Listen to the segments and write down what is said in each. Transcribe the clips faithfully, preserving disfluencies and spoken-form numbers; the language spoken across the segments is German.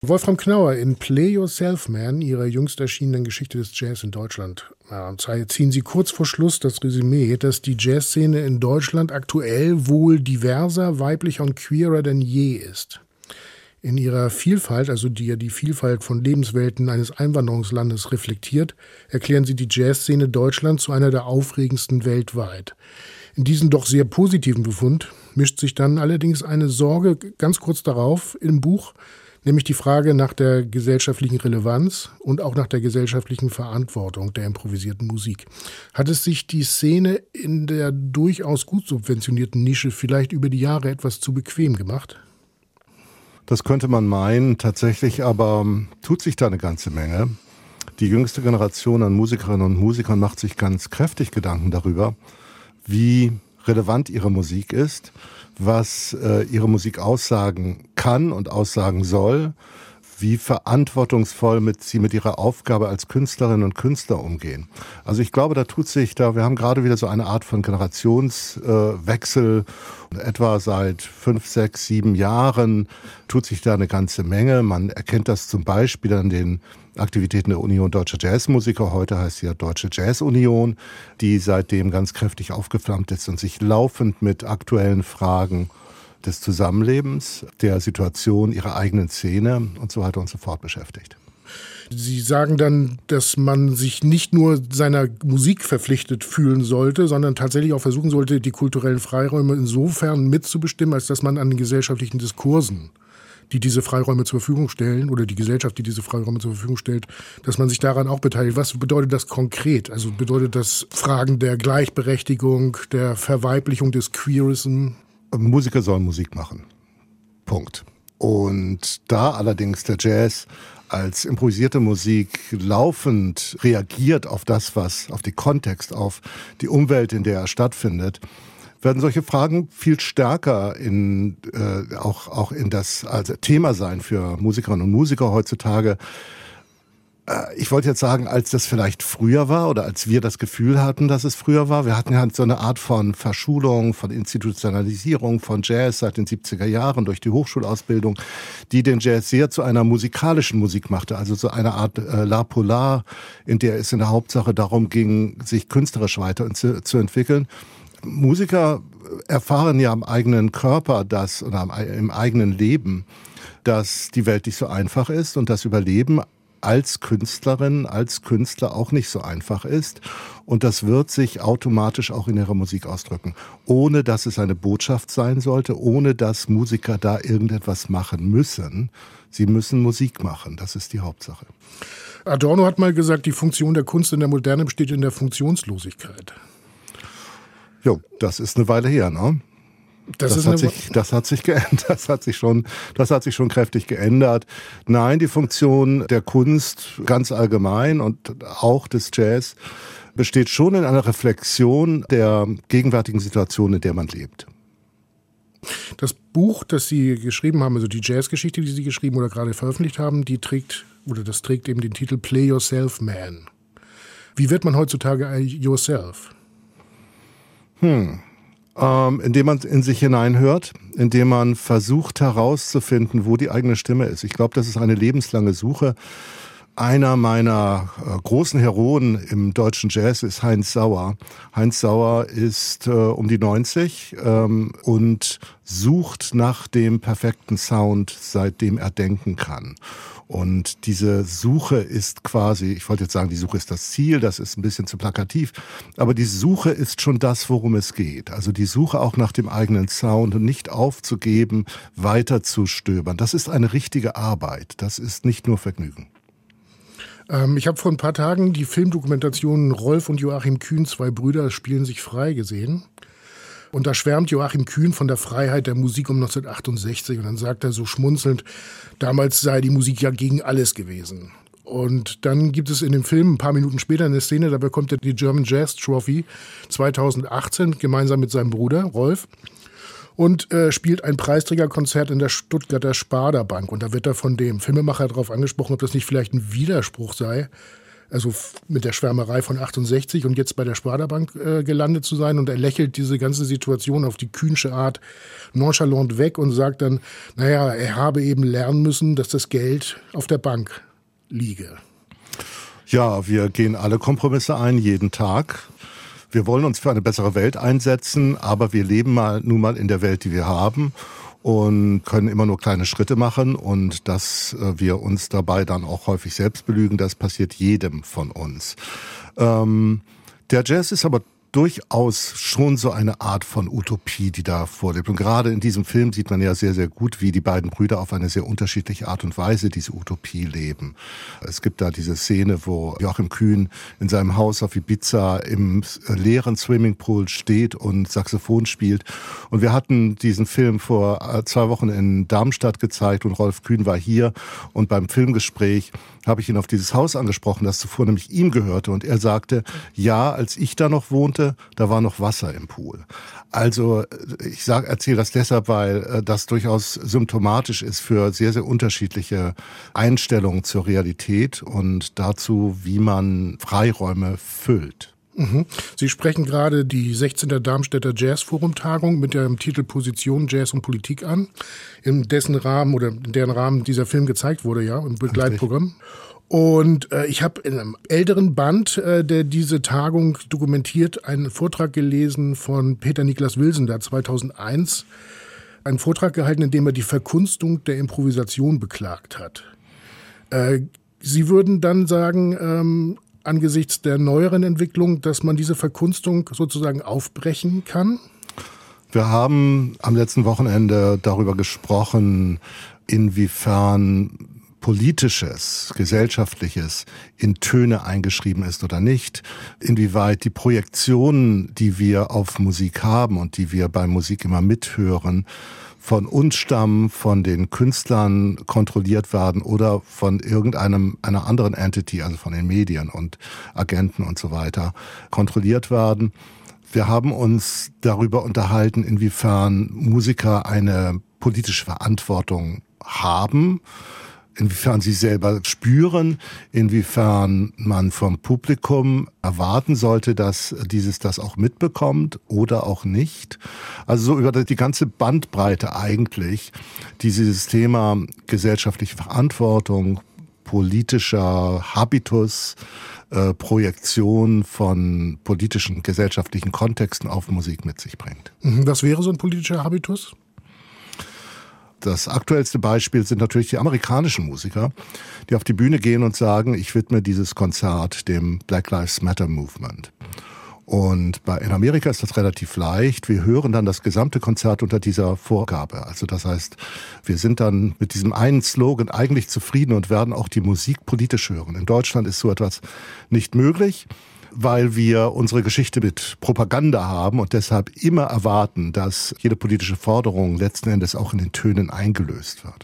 Wolfram Knauer, in Play Yourself Man, Ihrer jüngst erschienenen Geschichte des Jazz in Deutschland, ziehen Sie kurz vor Schluss das Resümee, dass die Jazzszene in Deutschland aktuell wohl diverser, weiblicher und queerer denn je ist. In ihrer Vielfalt, also die ja die Vielfalt von Lebenswelten eines Einwanderungslandes reflektiert, erklären Sie die Jazzszene Deutschland zu einer der aufregendsten weltweit. In diesen doch sehr positiven Befund mischt sich dann allerdings eine Sorge ganz kurz darauf im Buch, nämlich die Frage nach der gesellschaftlichen Relevanz und auch nach der gesellschaftlichen Verantwortung der improvisierten Musik. Hat es sich die Szene in der durchaus gut subventionierten Nische vielleicht über die Jahre etwas zu bequem gemacht? Das könnte man meinen, tatsächlich aber tut sich da eine ganze Menge. Die jüngste Generation an Musikerinnen und Musikern macht sich ganz kräftig Gedanken darüber, wie relevant ihre Musik ist, was äh, ihre Musik aussagen kann und aussagen soll, wie verantwortungsvoll mit sie mit ihrer Aufgabe als Künstlerinnen und Künstler umgehen. Also ich glaube, da tut sich da, wir haben gerade wieder so eine Art von Generationswechsel, äh, etwa seit fünf, sechs, sieben Jahren tut sich da eine ganze Menge. Man erkennt das zum Beispiel an den Aktivitäten der Union Deutscher Jazzmusiker, heute heißt sie ja Deutsche Jazzunion, die seitdem ganz kräftig aufgeflammt ist und sich laufend mit aktuellen Fragen des Zusammenlebens, der Situation ihrer eigenen Szene und so weiter und so fort beschäftigt. Sie sagen dann, dass man sich nicht nur seiner Musik verpflichtet fühlen sollte, sondern tatsächlich auch versuchen sollte, die kulturellen Freiräume insofern mitzubestimmen, als dass man an den gesellschaftlichen Diskursen, die diese Freiräume zur Verfügung stellen, oder die Gesellschaft, die diese Freiräume zur Verfügung stellt, dass man sich daran auch beteiligt. Was bedeutet das konkret? Also bedeutet das Fragen der Gleichberechtigung, der Verweiblichung des Queerism? Musiker sollen Musik machen. Punkt. Und da allerdings der Jazz als improvisierte Musik laufend reagiert auf das, was, auf den Kontext, auf die Umwelt, in der er stattfindet, werden solche Fragen viel stärker in, äh, auch, auch in das als Thema sein für Musikerinnen und Musiker heutzutage. Äh, ich wollte jetzt sagen, als das vielleicht früher war oder als wir das Gefühl hatten, dass es früher war. Wir hatten ja so eine Art von Verschulung, von Institutionalisierung von Jazz seit den siebziger Jahren durch die Hochschulausbildung, die den Jazz sehr zu einer musikalischen Musik machte, also so eine Art äh, La Polar, in der es in der Hauptsache darum ging, sich künstlerisch weiter zu, zu entwickeln. Musiker erfahren ja am eigenen Körper das oder im eigenen Leben, dass die Welt nicht so einfach ist und das Überleben als Künstlerin, als Künstler auch nicht so einfach ist. Und das wird sich automatisch auch in ihrer Musik ausdrücken. Ohne dass es eine Botschaft sein sollte, ohne dass Musiker da irgendetwas machen müssen. Sie müssen Musik machen, das ist die Hauptsache. Adorno hat mal gesagt, die Funktion der Kunst in der Moderne besteht in der Funktionslosigkeit. Jo, das ist eine Weile her, ne? Das, das, hat sich, das hat sich geändert, das hat sich schon, das hat sich schon kräftig geändert. Nein, die Funktion der Kunst ganz allgemein und auch des Jazz besteht schon in einer Reflexion der gegenwärtigen Situation, in der man lebt. Das Buch, das Sie geschrieben haben, also die Jazzgeschichte, die Sie geschrieben oder gerade veröffentlicht haben, die trägt, oder das trägt eben den Titel Play Yourself Man. Wie wird man heutzutage yourself? Hm. Ähm, indem man in sich hineinhört, indem man versucht herauszufinden, wo die eigene Stimme ist. Ich glaube, das ist eine lebenslange Suche. Einer meiner äh, großen Heroen im deutschen Jazz ist Heinz Sauer. Heinz Sauer ist äh, um die neunzig ähm, und sucht nach dem perfekten Sound, seitdem er denken kann. Und diese Suche ist quasi, ich wollte jetzt sagen, die Suche ist das Ziel, das ist ein bisschen zu plakativ, aber die Suche ist schon das, worum es geht. Also die Suche auch nach dem eigenen Sound und nicht aufzugeben, weiter zu stöbern. Das ist eine richtige Arbeit, das ist nicht nur Vergnügen. Ähm, ich habe vor ein paar Tagen die Filmdokumentation Rolf und Joachim Kühn, zwei Brüder, spielen sich frei gesehen. Und da schwärmt Joachim Kühn von der Freiheit der Musik um neunzehnhundertachtundsechzig. Und dann sagt er so schmunzelnd, damals sei die Musik ja gegen alles gewesen. Und dann gibt es in dem Film ein paar Minuten später eine Szene, da bekommt er die German Jazz Trophy zweitausendachtzehn gemeinsam mit seinem Bruder Rolf und äh, spielt ein Preisträgerkonzert in der Stuttgarter Sparda Bank. Und da wird er von dem Filmemacher darauf angesprochen, ob das nicht vielleicht ein Widerspruch sei, also mit der Schwärmerei von achtundsechzig und jetzt bei der Sparda-Bank äh, gelandet zu sein. Und er lächelt diese ganze Situation auf die kühnsche Art nonchalant weg und sagt dann, naja, er habe eben lernen müssen, dass das Geld auf der Bank liege. Ja, wir gehen alle Kompromisse ein, jeden Tag. Wir wollen uns für eine bessere Welt einsetzen, aber wir leben mal nun mal in der Welt, die wir haben und können immer nur kleine Schritte machen und dass wir uns dabei dann auch häufig selbst belügen, das passiert jedem von uns. Ähm, der Jazz ist aber durchaus schon so eine Art von Utopie, die da vorlebt. Und gerade in diesem Film sieht man ja sehr, sehr gut, wie die beiden Brüder auf eine sehr unterschiedliche Art und Weise diese Utopie leben. Es gibt da diese Szene, wo Joachim Kühn in seinem Haus auf Ibiza im leeren Swimmingpool steht und Saxophon spielt. Und wir hatten diesen Film vor zwei Wochen in Darmstadt gezeigt und Rolf Kühn war hier. Und beim Filmgespräch habe ich ihn auf dieses Haus angesprochen, das zuvor nämlich ihm gehörte. Und er sagte, ja, als ich da noch wohnte, da war noch Wasser im Pool. Also ich sag, erzähle das deshalb, weil äh, das durchaus symptomatisch ist für sehr, sehr unterschiedliche Einstellungen zur Realität und dazu, wie man Freiräume füllt. Mhm. Sie sprechen gerade die sechzehnte Darmstädter Jazz-Forum-Tagung mit dem Titel Position Jazz und Politik an, in dessen Rahmen oder in deren Rahmen dieser Film gezeigt wurde, ja, im Begleitprogramm. Und äh, ich habe in einem älteren Band, äh, der diese Tagung dokumentiert, einen Vortrag gelesen von Peter Niklas Wilson, der zweitausendeins einen Vortrag gehalten, in dem er die Verkunstung der Improvisation beklagt hat. Äh, Sie würden dann sagen, ähm, angesichts der neueren Entwicklung, dass man diese Verkunstung sozusagen aufbrechen kann? Wir haben am letzten Wochenende darüber gesprochen, inwiefern Politisches, Gesellschaftliches in Töne eingeschrieben ist oder nicht, inwieweit die Projektionen, die wir auf Musik haben und die wir bei Musik immer mithören, von uns stammen, von den Künstlern kontrolliert werden oder von irgendeinem einer anderen Entity, also von den Medien und Agenten und so weiter, kontrolliert werden. Wir haben uns darüber unterhalten, inwiefern Musiker eine politische Verantwortung haben, inwiefern sie selber spüren, inwiefern man vom Publikum erwarten sollte, dass dieses das auch mitbekommt oder auch nicht. Also so über die ganze Bandbreite eigentlich, dieses Thema gesellschaftliche Verantwortung, politischer Habitus, äh, Projektion von politischen, gesellschaftlichen Kontexten auf Musik mit sich bringt. Was wäre so ein politischer Habitus? Das aktuellste Beispiel sind natürlich die amerikanischen Musiker, die auf die Bühne gehen und sagen, ich widme dieses Konzert dem Black Lives Matter Movement. Und bei, in Amerika ist das relativ leicht. Wir hören dann das gesamte Konzert unter dieser Vorgabe. Also das heißt, wir sind dann mit diesem einen Slogan eigentlich zufrieden und werden auch die Musik politisch hören. In Deutschland ist so etwas nicht möglich, weil wir unsere Geschichte mit Propaganda haben und deshalb immer erwarten, dass jede politische Forderung letzten Endes auch in den Tönen eingelöst wird.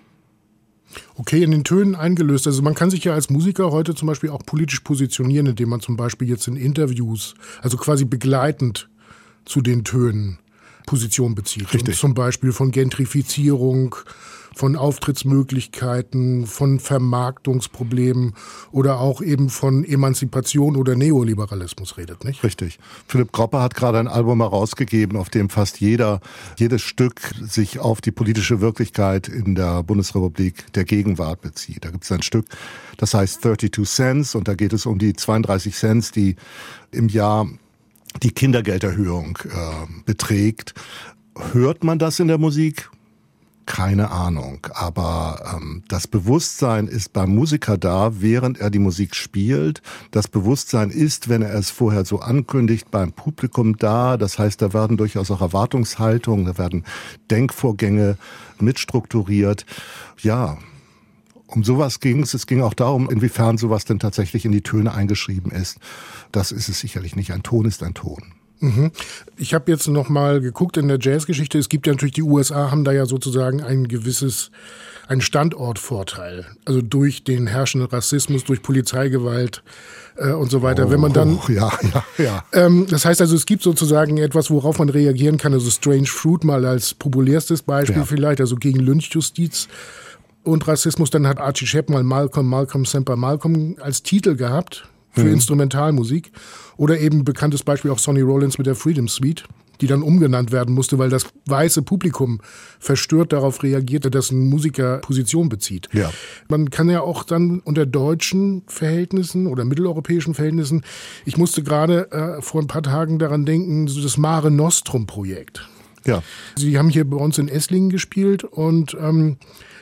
Okay, in den Tönen eingelöst. Also man kann sich ja als Musiker heute zum Beispiel auch politisch positionieren, indem man zum Beispiel jetzt in Interviews, also quasi begleitend zu den Tönen Position bezieht. Richtig. Und zum Beispiel von Gentrifizierung, von Auftrittsmöglichkeiten, von Vermarktungsproblemen oder auch eben von Emanzipation oder Neoliberalismus redet, nicht? Richtig. Philipp Gropper hat gerade ein Album herausgegeben, auf dem fast jeder, jedes Stück sich auf die politische Wirklichkeit in der Bundesrepublik der Gegenwart bezieht. Da gibt es ein Stück, das heißt zweiunddreißig Cents und da geht es um die zweiunddreißig Cents, die im Jahr die Kindergelderhöhung äh, beträgt. Hört man das in der Musik? Keine Ahnung, aber ähm, das Bewusstsein ist beim Musiker da, während er die Musik spielt. Das Bewusstsein ist, wenn er es vorher so ankündigt, beim Publikum da. Das heißt, da werden durchaus auch Erwartungshaltungen, da werden Denkvorgänge mitstrukturiert. Ja, um sowas ging es. Es ging auch darum, inwiefern sowas denn tatsächlich in die Töne eingeschrieben ist. Das ist es sicherlich nicht. Ein Ton ist ein Ton. Ich habe jetzt noch mal geguckt in der Jazzgeschichte. Es gibt ja natürlich, die U S A haben da ja sozusagen ein gewisses, einen Standortvorteil. Also durch den herrschenden Rassismus, durch Polizeigewalt äh, und so weiter. Oh, Wenn man dann, oh, ja, ja, ja. Ähm, das heißt also, es gibt sozusagen etwas, worauf man reagieren kann. Also Strange Fruit mal als populärstes Beispiel Ja. vielleicht, also gegen Lynchjustiz. und Rassismus, dann hat Archie Chapman Malcolm, Malcolm Semper Malcolm als Titel gehabt für mhm. Instrumentalmusik. Oder eben bekanntes Beispiel auch Sonny Rollins mit der Freedom Suite, die dann umgenannt werden musste, weil das weiße Publikum verstört darauf reagierte, dass ein Musiker Position bezieht. Ja. Man kann ja auch dann unter deutschen Verhältnissen oder mitteleuropäischen Verhältnissen, ich musste gerade äh, vor ein paar Tagen daran denken, so das Mare Nostrum-Projekt. Ja. Sie haben hier bei uns in Esslingen gespielt und ähm,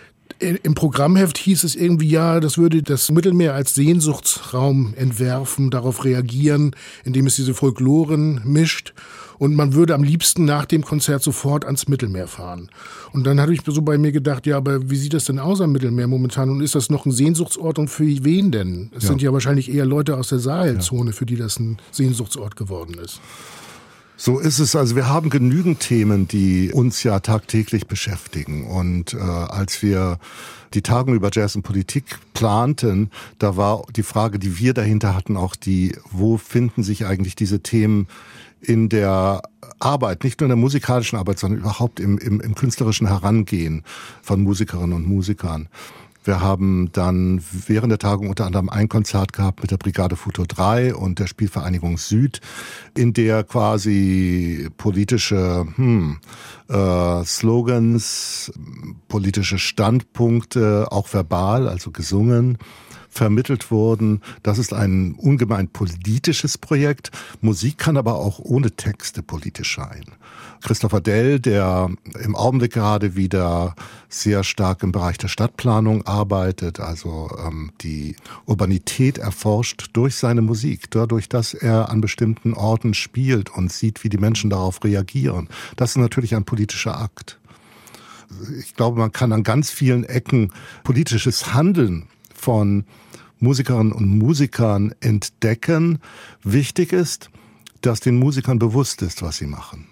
im Programmheft hieß es irgendwie, ja, das würde das Mittelmeer als Sehnsuchtsraum entwerfen, darauf reagieren, indem es diese Folkloren mischt. Und man würde am liebsten nach dem Konzert sofort ans Mittelmeer fahren. Und dann hatte ich so bei mir gedacht, ja, aber wie sieht das denn aus am Mittelmeer momentan? Und ist das noch ein Sehnsuchtsort und für wen denn? Es ja. sind ja wahrscheinlich eher Leute aus der Sahelzone, ja. für die das ein Sehnsuchtsort geworden ist. So ist es. Also wir haben genügend Themen, die uns ja tagtäglich beschäftigen. Und äh, als wir die Tagung über Jazz und Politik planten, da war die Frage, die wir dahinter hatten, auch die, wo finden sich eigentlich diese Themen in der Arbeit, nicht nur in der musikalischen Arbeit, sondern überhaupt im, im, im künstlerischen Herangehen von Musikerinnen und Musikern. Wir haben dann während der Tagung unter anderem ein Konzert gehabt mit der Brigade Futur drei und der Spielvereinigung Süd, in der quasi politische hm, äh, Slogans, politische Standpunkte, auch verbal, also gesungen, vermittelt wurden. Das ist ein ungemein politisches Projekt. Musik kann aber auch ohne Texte politisch sein. Christopher Dell, der im Augenblick gerade wieder sehr stark im Bereich der Stadtplanung arbeitet, also ähm, die Urbanität erforscht durch seine Musik, dadurch, dass er an bestimmten Orten spielt und sieht, wie die Menschen darauf reagieren. Das ist natürlich ein politischer Akt. Ich glaube, man kann an ganz vielen Ecken politisches Handeln von Musikerinnen und Musikern entdecken. Wichtig ist, dass den Musikern bewusst ist, was sie machen.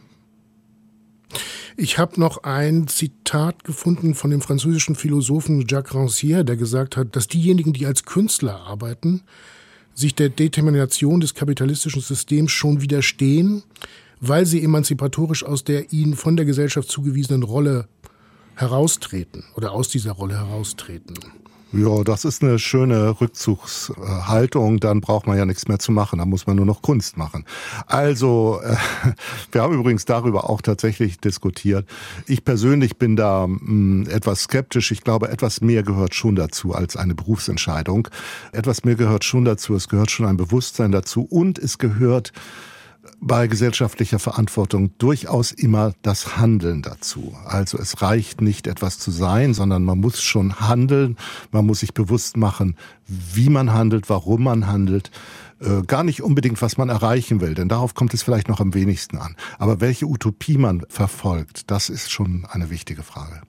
Ich habe noch ein Zitat gefunden von dem französischen Philosophen Jacques Rancière, der gesagt hat, dass diejenigen, die als Künstler arbeiten, sich der Determination des kapitalistischen Systems schon widerstehen, weil sie emanzipatorisch aus der ihnen von der Gesellschaft zugewiesenen Rolle heraustreten oder aus dieser Rolle heraustreten. Ja, das ist eine schöne Rückzugshaltung, dann braucht man ja nichts mehr zu machen, dann muss man nur noch Kunst machen. Also, äh, wir haben übrigens darüber auch tatsächlich diskutiert. Ich persönlich bin da mh, etwas skeptisch. Ich glaube, etwas mehr gehört schon dazu als eine Berufsentscheidung. Etwas mehr gehört schon dazu, es gehört schon ein Bewusstsein dazu und es gehört bei gesellschaftlicher Verantwortung durchaus immer das Handeln dazu. Also es reicht nicht, etwas zu sein, sondern man muss schon handeln. Man muss sich bewusst machen, wie man handelt, warum man handelt. Äh, gar nicht unbedingt, was man erreichen will, denn darauf kommt es vielleicht noch am wenigsten an. Aber welche Utopie man verfolgt, das ist schon eine wichtige Frage.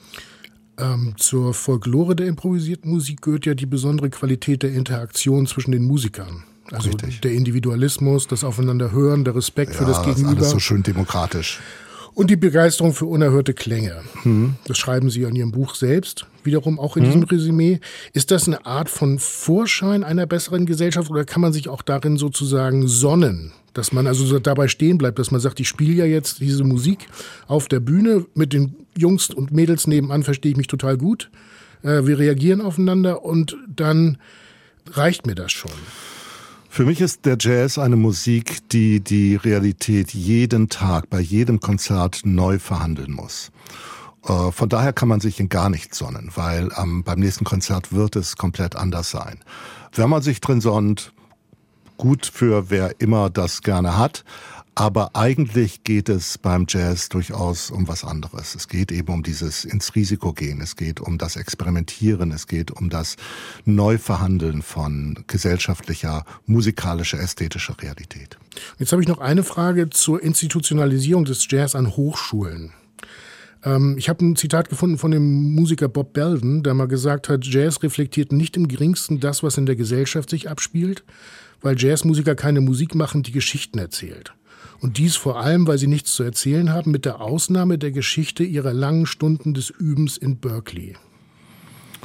Ähm, zur Folklore der improvisierten Musik gehört ja die besondere Qualität der Interaktion zwischen den Musikern. Also Richtig. Der Individualismus, das Aufeinanderhören, der Respekt ja, für das Gegenüber. Das ist alles so schön demokratisch. Und die Begeisterung für unerhörte Klänge. Hm. Das schreiben Sie in Ihrem Buch selbst, wiederum auch in hm. diesem Resümee. Ist das eine Art von Vorschein einer besseren Gesellschaft oder kann man sich auch darin sozusagen sonnen? Dass man also dabei stehen bleibt, dass man sagt, ich spiele ja jetzt diese Musik auf der Bühne mit den Jungs und Mädels nebenan, verstehe ich mich total gut. Wir reagieren aufeinander und dann reicht mir das schon. Für mich ist der Jazz eine Musik, die die Realität jeden Tag, bei jedem Konzert neu verhandeln muss. Von daher kann man sich in gar nichts sonnen, weil ähm, beim nächsten Konzert wird es komplett anders sein. Wenn man sich drin sonnt, gut für wer immer das gerne hat. Aber eigentlich geht es beim Jazz durchaus um was anderes. Es geht eben um dieses ins Risiko gehen. Es geht um das Experimentieren. Es geht um das Neuverhandeln von gesellschaftlicher, musikalischer, ästhetischer Realität. Jetzt habe ich noch eine Frage zur Institutionalisierung des Jazz an Hochschulen. Ähm, ich habe ein Zitat gefunden von dem Musiker Bob Belden, der mal gesagt hat, Jazz reflektiert nicht im geringsten das, was in der Gesellschaft sich abspielt, weil Jazzmusiker keine Musik machen, die Geschichten erzählt. Und dies vor allem, weil sie nichts zu erzählen haben, mit der Ausnahme der Geschichte ihrer langen Stunden des Übens in Berkeley.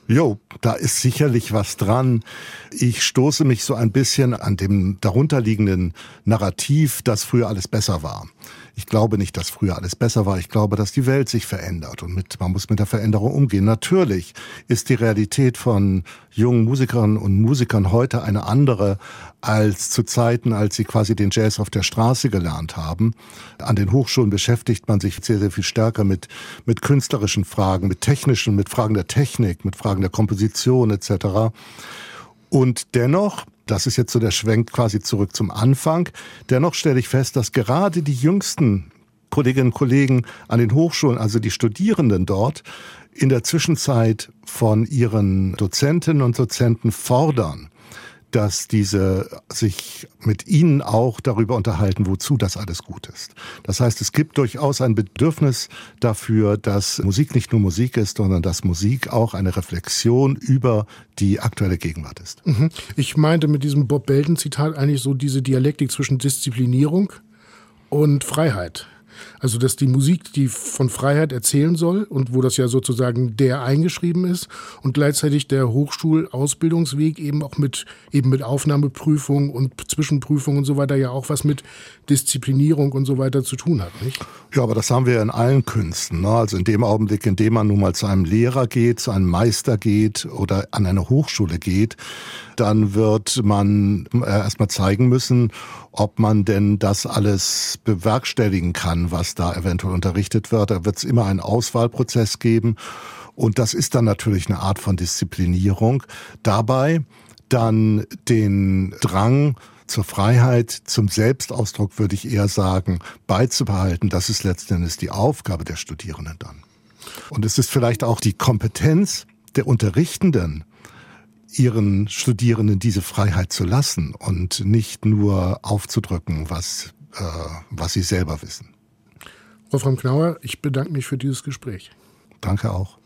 Jo, da ist sicherlich was dran. Ich stoße mich so ein bisschen an dem darunterliegenden Narrativ, dass früher alles besser war. Ich glaube nicht, dass früher alles besser war. Ich glaube, dass die Welt sich verändert und mit, man muss mit der Veränderung umgehen. Natürlich ist die Realität von jungen Musikerinnen und Musikern heute eine andere als zu Zeiten, als sie quasi den Jazz auf der Straße gelernt haben. An den Hochschulen beschäftigt man sich sehr, sehr viel stärker mit, mit künstlerischen Fragen, mit technischen, mit Fragen der Technik, mit Fragen der Komposition et cetera. Und dennoch, das ist jetzt so der Schwenk quasi zurück zum Anfang, dennoch stelle ich fest, dass gerade die jüngsten Kolleginnen und Kollegen an den Hochschulen, also die Studierenden dort, in der Zwischenzeit von ihren Dozentinnen und Dozenten fordern, dass diese sich mit ihnen auch darüber unterhalten, wozu das alles gut ist. Das heißt, es gibt durchaus ein Bedürfnis dafür, dass Musik nicht nur Musik ist, sondern dass Musik auch eine Reflexion über die aktuelle Gegenwart ist. Ich meinte mit diesem Bob Belden-Zitat eigentlich so diese Dialektik zwischen Disziplinierung und Freiheit. Also, dass die Musik, die von Freiheit erzählen soll und wo das ja sozusagen der eingeschrieben ist und gleichzeitig der Hochschulausbildungsweg eben auch mit, eben mit Aufnahmeprüfung und Zwischenprüfung und so weiter ja auch was mit Disziplinierung und so weiter zu tun hat, nicht? Ja, aber das haben wir ja in allen Künsten, ne? Also in dem Augenblick, in dem man nun mal zu einem Lehrer geht, zu einem Meister geht oder an eine Hochschule geht, dann wird man erstmal zeigen müssen, ob man denn das alles bewerkstelligen kann, was da eventuell unterrichtet wird. Da wird es immer einen Auswahlprozess geben. Und das ist dann natürlich eine Art von Disziplinierung. Dabei dann den Drang zur Freiheit, zum Selbstausdruck, würde ich eher sagen, beizubehalten. Das ist letzten Endes die Aufgabe der Studierenden dann. Und es ist vielleicht auch die Kompetenz der Unterrichtenden, ihren Studierenden diese Freiheit zu lassen und nicht nur aufzudrücken, was, äh, was sie selber wissen. Wolfram Knauer, ich bedanke mich für dieses Gespräch. Danke auch.